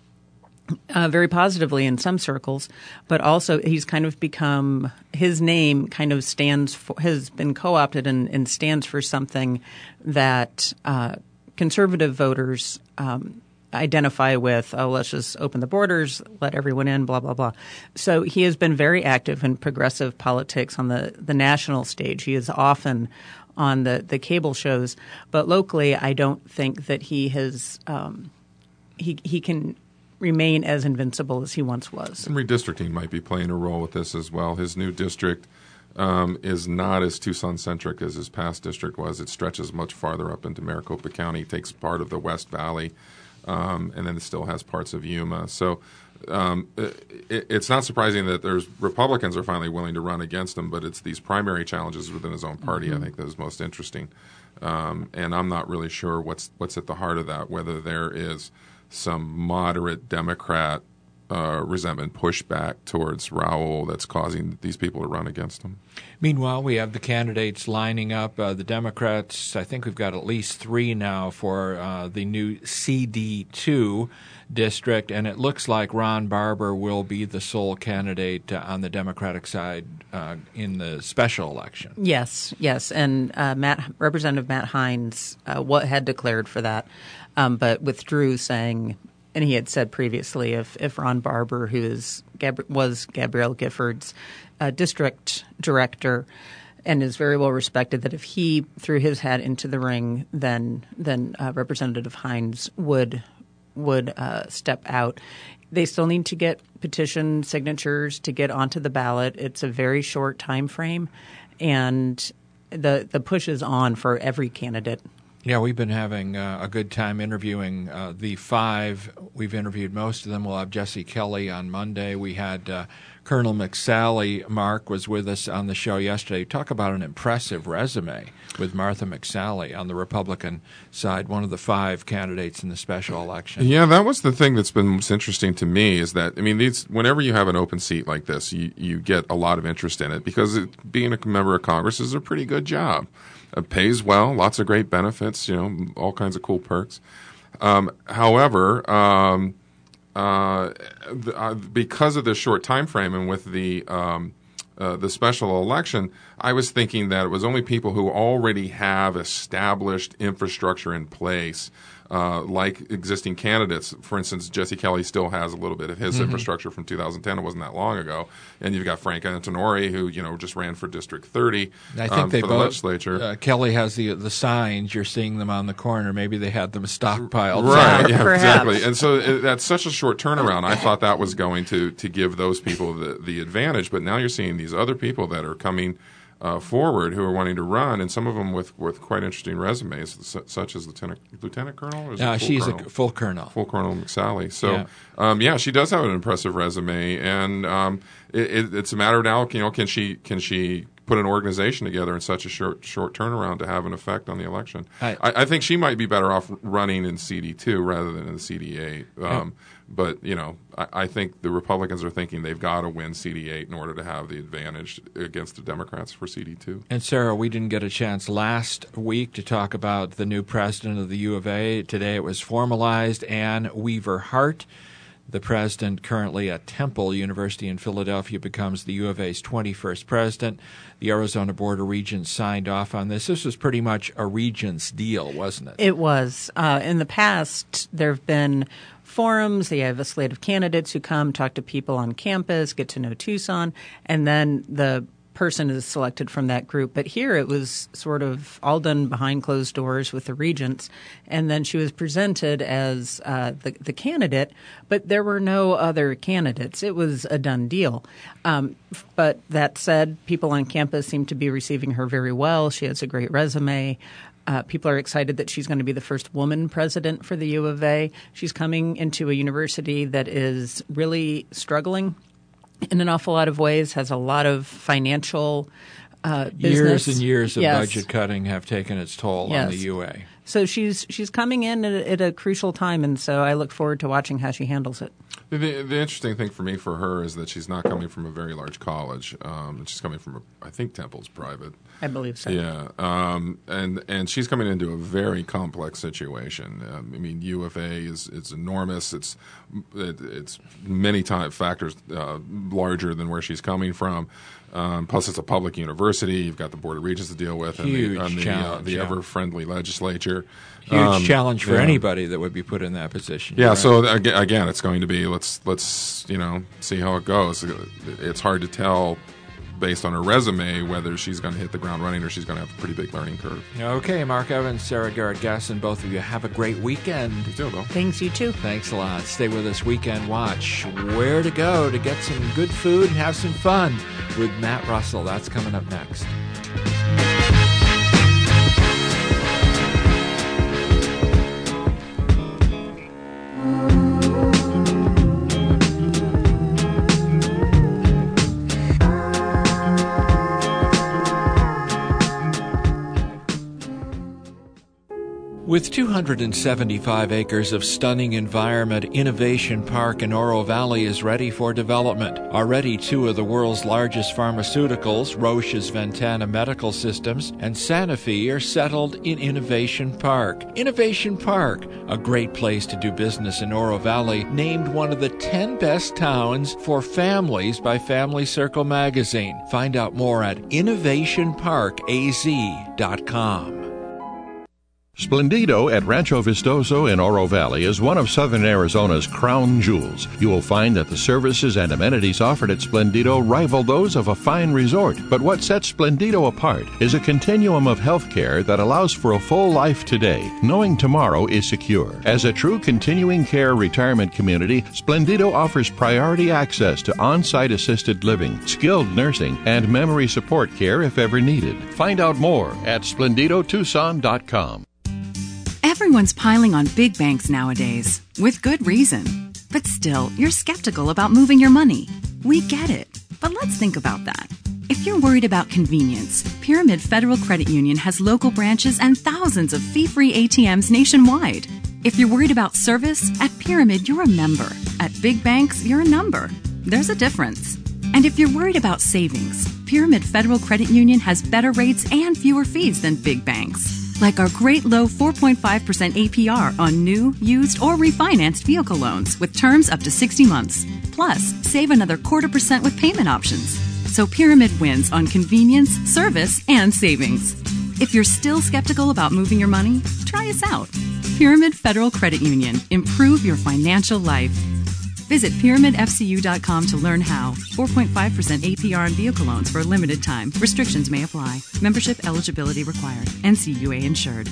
Uh, very positively in some circles, but also he's kind of become his name kind of stands for has been co-opted and, and stands for something that uh, conservative voters um, identify with. Oh, let's just open the borders, let everyone in, blah blah blah. So he has been very active in progressive politics on the, the national stage. He is often on the, the cable shows, but locally, I don't think that he has um, he he can remain as invincible as he once was. And redistricting might be playing a role with this as well. His new district um, is not as Tucson-centric as his past district was. It stretches much farther up into Maricopa County, takes part of the West Valley, um, and then it still has parts of Yuma. So um, it, it's not surprising that there's Republicans are finally willing to run against him, but it's these primary challenges within his own party, mm-hmm. I think, that is most interesting. Um, and I'm not really sure what's what's at the heart of that, whether there is some moderate Democrat uh, resentment pushback towards Raul that's causing these people to run against him. Meanwhile, we have the candidates lining up. Uh, the Democrats, I think we've got at least three now for uh, the new C D two district, and it looks like Ron Barber will be the sole candidate uh, on the Democratic side uh, in the special election. Yes, yes, and uh, Matt, Representative Matt Hines uh, what had declared for that, um, but withdrew, saying, and he had said previously, if if Ron Barber, who is Gab- was Gabrielle Gifford's uh, district director, and is very well respected, that if he threw his hat into the ring, then then uh, Representative Hines would. would uh, step out. They still need to get petition signatures to get onto the ballot. It's a very short time frame, and the the push is on for every candidate. Yeah, we've been having uh, a good time interviewing uh, the five. We've interviewed most of them. We'll have Jesse Kelly on Monday. We had uh, Colonel McSally. Mark was with us on the show yesterday. Talk about an impressive resume with Martha McSally on the Republican side, one of the five candidates in the special election. Yeah, that was the thing that's been most interesting to me is that, I mean, these whenever you have an open seat like this, you, you get a lot of interest in it because it, being a member of Congress is a pretty good job. It pays well, lots of great benefits, you know, all kinds of cool perks. Um, however, um, uh, the, uh, because of the short time frame and with the um, uh, the special election, I was thinking that it was only people who already have established infrastructure in place, uh, like existing candidates. For instance, Jesse Kelly still has a little bit of his mm-hmm. infrastructure from two thousand ten. It wasn't that long ago. And you've got Frank Antonori, who, you know, just ran for District thirty I think um, they for both, the legislature. Uh, Kelly has the the signs. You're seeing them on the corner. Maybe they had them stockpiled. Right, yeah, Perhaps. exactly. And so it, that's such a short turnaround. I thought that was going to, to give those people the, the advantage. But now you're seeing these other people that are coming Uh, forward who are wanting to run, and some of them with, with quite interesting resumes, su- such as Lieutenant Lieutenant Colonel. Or is uh, it full she's Colonel? a full colonel. Full Colonel McSally. So, yeah. Um, yeah, she does have an impressive resume, and um, it, it, it's a matter now. You know, can she can she put an organization together in such a short short turnaround to have an effect on the election? I, I, I think she might be better off running in C D two rather than in the C D eight. Um, yeah. But, you know, I, I think the Republicans are thinking they've got to win C D eight in order to have the advantage against the Democrats for C D two. And, Sarah, we didn't get a chance last week to talk about the new president of the U of A. Today it was formalized. Ann Weaver Hart, the president currently at Temple University in Philadelphia, becomes the U of A's twenty-first president. The Arizona Board of Regents signed off on this. This was pretty much a Regents deal, wasn't it? It was. Uh, in the past, there have been forums. They have a slate of candidates who come, talk to people on campus, get to know Tucson, and then the person is selected from that group. But here it was sort of all done behind closed doors with the regents. And then she was presented as uh, the, the candidate, but there were no other candidates. It was a done deal. Um, but that said, people on campus seem to be receiving her very well. She has a great resume. Uh, people are excited that she's going to be the first woman president for the U of A. She's coming into a university that is really struggling in an awful lot of ways, has a lot of financial uh, business. Years and years of yes. budget cutting have taken its toll yes. on the U A. So she's she's coming in at a, at a crucial time, and so I look forward to watching how she handles it. The, the interesting thing for me for her is that she's not coming from a very large college. Um, she's coming from, a, I think Temple's private. I believe so. Yeah, um, and and she's coming into a very complex situation. Um, I mean, U of A is it's enormous. It's it, it's many time factors uh, larger than where she's coming from. Um, plus, it's a public university. You've got the Board of Regents to deal with, Huge and the, and the, challenge, uh, the yeah. ever-friendly legislature. Huge um, challenge for yeah. anybody that would be put in that position. Yeah. Right? So aga- again, it's going to be let's let's you know see how it goes. It's hard to tell based on her resume whether she's going to hit the ground running or she's going to have a pretty big learning curve. Okay, Mark Evans, Sarah Garrett-Gasson, both of you have a great weekend. You too, Bill. Thanks, you too. Thanks a lot. Stay with us. Weekend Watch. Where to go to get some good food and have some fun with Matt Russell. That's coming up next. With two hundred seventy-five acres of stunning environment, Innovation Park in Oro Valley is ready for development. Already two of the world's largest pharmaceuticals, Roche's Ventana Medical Systems and Sanofi, are settled in Innovation Park. Innovation Park, a great place to do business in Oro Valley, named one of the ten best towns for families by Family Circle magazine. Find out more at innovation park a z dot com. Splendido at Rancho Vistoso in Oro Valley is one of Southern Arizona's crown jewels. You will find that the services and amenities offered at Splendido rival those of a fine resort. But what sets Splendido apart is a continuum of health care that allows for a full life today, knowing tomorrow is secure. As a true continuing care retirement community, Splendido offers priority access to on-site assisted living, skilled nursing, and memory support care if ever needed. Find out more at splendido tucson dot com. Everyone's piling on big banks nowadays, with good reason. But still, you're skeptical about moving your money. We get it, but let's think about that. If you're worried about convenience, Pyramid Federal Credit Union has local branches and thousands of fee-free A T Ms nationwide. If you're worried about service, at Pyramid, you're a member. At big banks, you're a number. There's a difference. And if you're worried about savings, Pyramid Federal Credit Union has better rates and fewer fees than big banks. Like our great low four point five percent A P R on new, used, or refinanced vehicle loans with terms up to sixty months. Plus, save another quarter percent with payment options. So Pyramid wins on convenience, service, and savings. If you're still skeptical about moving your money, try us out. Pyramid Federal Credit Union. Improve your financial life. Visit pyramid f c u dot com to learn how. four point five percent A P R on vehicle loans for a limited time. Restrictions may apply. Membership eligibility required. N C U A insured.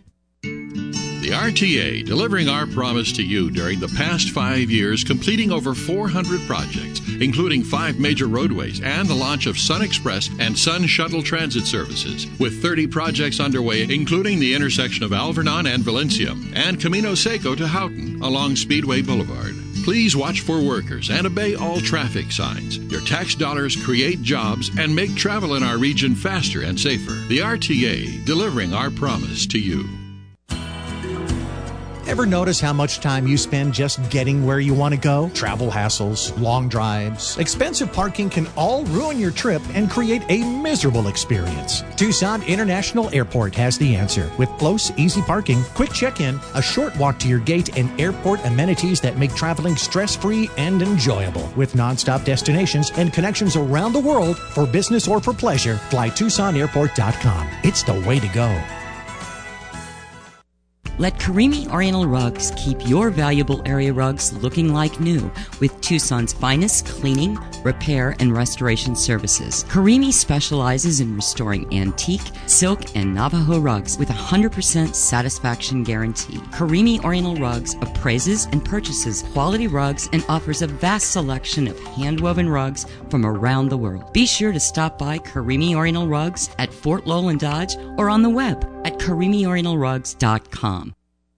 The R T A, delivering our promise to you during the past five years, completing over four hundred projects, including five major roadways and the launch of Sun Express and Sun Shuttle transit services, with thirty projects underway, including the intersection of Alvernon and Valencia, and Camino Seco to Houghton along Speedway Boulevard. Please watch for workers and obey all traffic signs. Your tax dollars create jobs and make travel in our region faster and safer. The R T A, delivering our promise to you. Ever notice how much time you spend just getting where you want to go? Travel hassles, long drives, expensive parking can all ruin your trip and create a miserable experience. Tucson International Airport has the answer. With close, easy parking, quick check-in, a short walk to your gate, and airport amenities that make traveling stress-free and enjoyable. With nonstop destinations and connections around the world for business or for pleasure, fly tucson airport dot com. It's the way to go. Let Karimi Oriental Rugs keep your valuable area rugs looking like new with Tucson's finest cleaning, repair, and restoration services. Karimi specializes in restoring antique, silk, and Navajo rugs with a one hundred percent satisfaction guarantee. Karimi Oriental Rugs appraises and purchases quality rugs and offers a vast selection of hand-woven rugs from around the world. Be sure to stop by Karimi Oriental Rugs at Fort Lowell and Dodge or on the web at karimi oriental rugs dot com.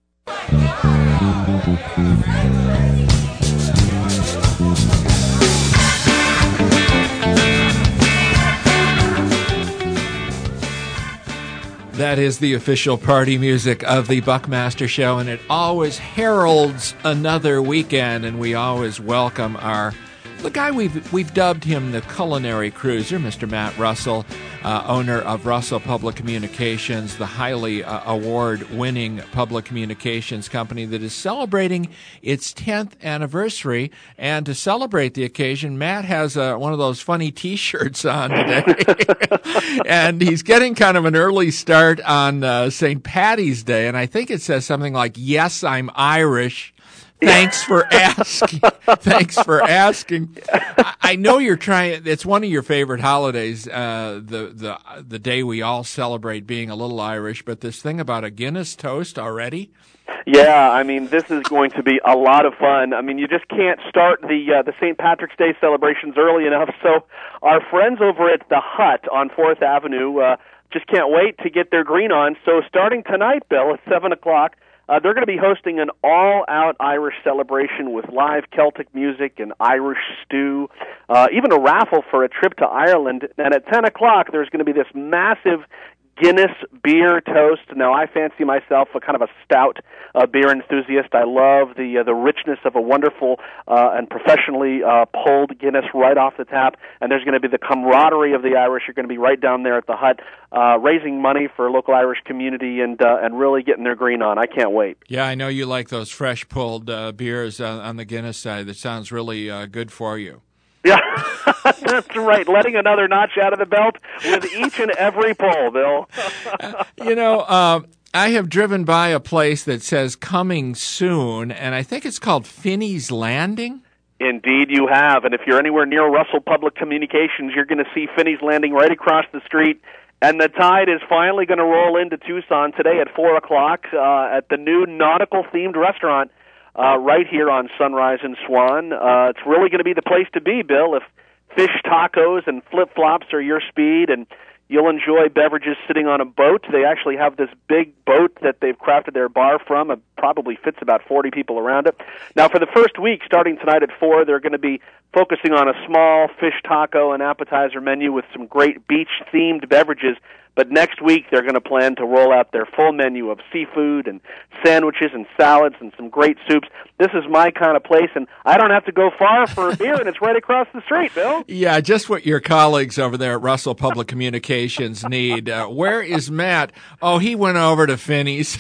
That is the official party music of the Buckmaster Show, and it always heralds another weekend, and we always welcome our the guy we've we've dubbed him the culinary cruiser, Mister Matt Russell, uh, owner of Russell Public Communications, the highly uh, award-winning public communications company that is celebrating its tenth anniversary. And to celebrate the occasion, Matt has uh, one of those funny T-shirts on today, and he's getting kind of an early start on uh, Saint Paddy's Day, and I think it says something like, "Yes, I'm Irish. Thanks for asking." Thanks for asking. I, I know you're trying. It's one of your favorite holidays. Uh, the the the day we all celebrate being a little Irish. But this thing about a Guinness toast already. Yeah, I mean, this is going to be a lot of fun. I mean, you just can't start the uh, the Saint Patrick's Day celebrations early enough. So our friends over at the Hut on Fourth Avenue uh, just can't wait to get their green on. So starting tonight, Bill, at seven o'clock. Uh, they're going to be hosting an all-out Irish celebration with live Celtic music and Irish stew, uh, even a raffle for a trip to Ireland. And at ten o'clock, there's going to be this massive Guinness beer toast. Now, I fancy myself a kind of a stout uh, beer enthusiast. I love the uh, the richness of a wonderful uh, and professionally uh, pulled Guinness right off the tap. And there's going to be the camaraderie of the Irish. You're going to be right down there at the Hut, uh, raising money for a local Irish community and uh, and really getting their green on. I can't wait. Yeah, I know you like those fresh pulled uh, beers on, on the Guinness side. That sounds really uh, good for you. Yeah, that's right. Letting another notch out of the belt with each and every pull, Bill. You know, um, I have driven by a place that says coming soon, and I think it's called Finney's Landing. Indeed you have, and if you're anywhere near Russell Public Communications, you're going to see Finney's Landing right across the street. And the tide is finally going to roll into Tucson today at four o'clock uh, at the new nautical-themed restaurant. Uh, right here on Sunrise and Swan. Uh, it's really going to be the place to be, Bill, if fish tacos and flip-flops are your speed, and you'll enjoy beverages sitting on a boat. They actually have this big boat that they've crafted their bar from. It probably fits about forty people around it. Now, for the first week, starting tonight at four, they're going to be focusing on a small fish taco and appetizer menu with some great beach-themed beverages. But next week, they're going to plan to roll out their full menu of seafood and sandwiches and salads and some great soups. This is my kind of place, and I don't have to go far for a beer, and it's right across the street, Bill. Yeah, just what your colleagues over there at Russell Public Communications need. Uh, where is Matt? Oh, he went over to Finney's.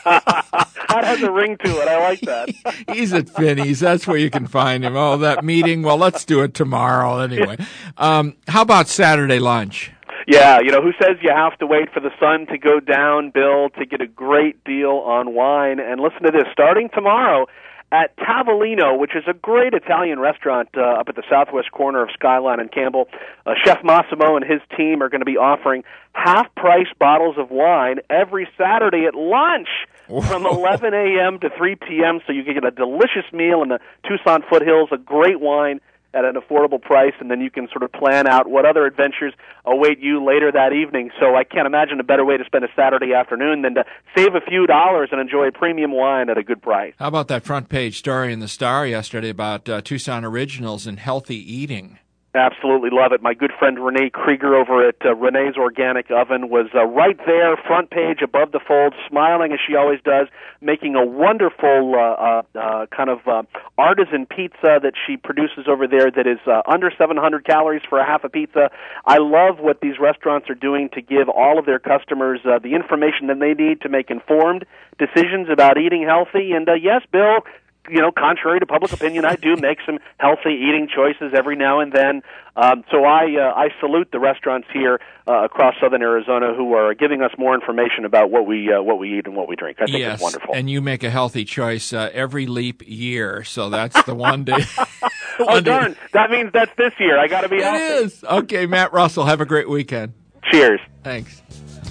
That has a ring to it. I like that. He's at Finney's. That's where you can find him. Oh, that meeting. Well, let's do it tomorrow anyway. Um, how about Saturday lunch? Yeah, you know, who says you have to wait for the sun to go down, Bill, to get a great deal on wine? And listen to this, starting tomorrow at Tavolino, which is a great Italian restaurant uh, up at the southwest corner of Skyline and Campbell, uh, Chef Massimo and his team are going to be offering half-price bottles of wine every Saturday at lunch from eleven a.m. to three p.m., so you can get a delicious meal in the Tucson foothills, a great wine at an affordable price, and then you can sort of plan out what other adventures await you later that evening. So I can't imagine a better way to spend a Saturday afternoon than to save a few dollars and enjoy premium wine at a good price. How about that front page story in the Star yesterday about uh, Tucson Originals and healthy eating? Absolutely love it. My good friend Renee Krieger over at uh, Renee's Organic Oven was uh, right there, front page, above the fold, smiling as she always does, making a wonderful uh, uh, uh, kind of uh, artisan pizza that she produces over there that is uh, under seven hundred calories for a half a pizza. I love what these restaurants are doing to give all of their customers uh, the information that they need to make informed decisions about eating healthy. And uh, yes, Bill, you know, contrary to public opinion, I do make some healthy eating choices every now and then. Um, so I uh, I salute the restaurants here uh, across southern Arizona who are giving us more information about what we uh, what we eat and what we drink. I think yes, it's wonderful. And you make a healthy choice uh, every leap year, so that's the one day. Oh, darn. That means that's this year. I got to be healthy. It is. Okay, Matt Russell, have a great weekend. Cheers. Thanks.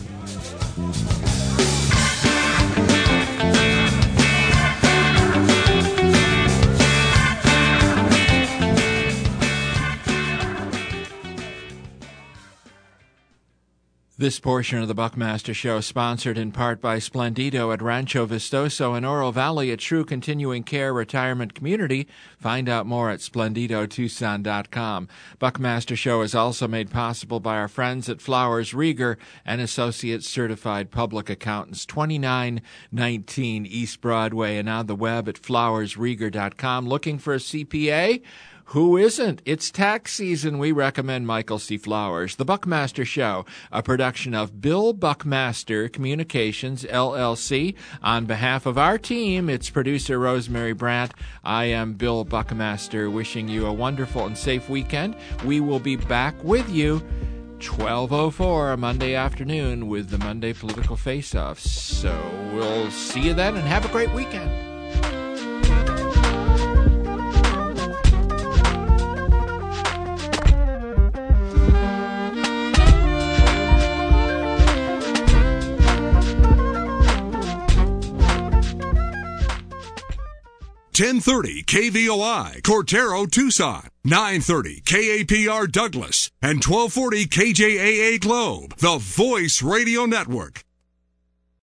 This portion of the Buckmaster Show is sponsored in part by Splendido at Rancho Vistoso in Oro Valley, a true continuing care retirement community. Find out more at splendido tucson dot com. Buckmaster Show is also made possible by our friends at Flowers Rieger and Associates Certified Public Accountants, twenty-nine nineteen East Broadway, and on the web at flowers rieger dot com. Looking for a C P A? Who isn't? It's tax season. We recommend Michael C. Flowers. The Buckmaster Show, a production of Bill Buckmaster Communications, L L C. On behalf of our team, it's producer Rosemary Brandt. I am Bill Buckmaster, wishing you a wonderful and safe weekend. We will be back with you twelve oh four, a Monday afternoon, with the Monday Political Face-Offs. So we'll see you then, and have a great weekend. ten thirty K V O I, Cortero, Tucson. nine thirty K A P R Douglas. And twelve forty K J A A Globe, the Voice Radio Network.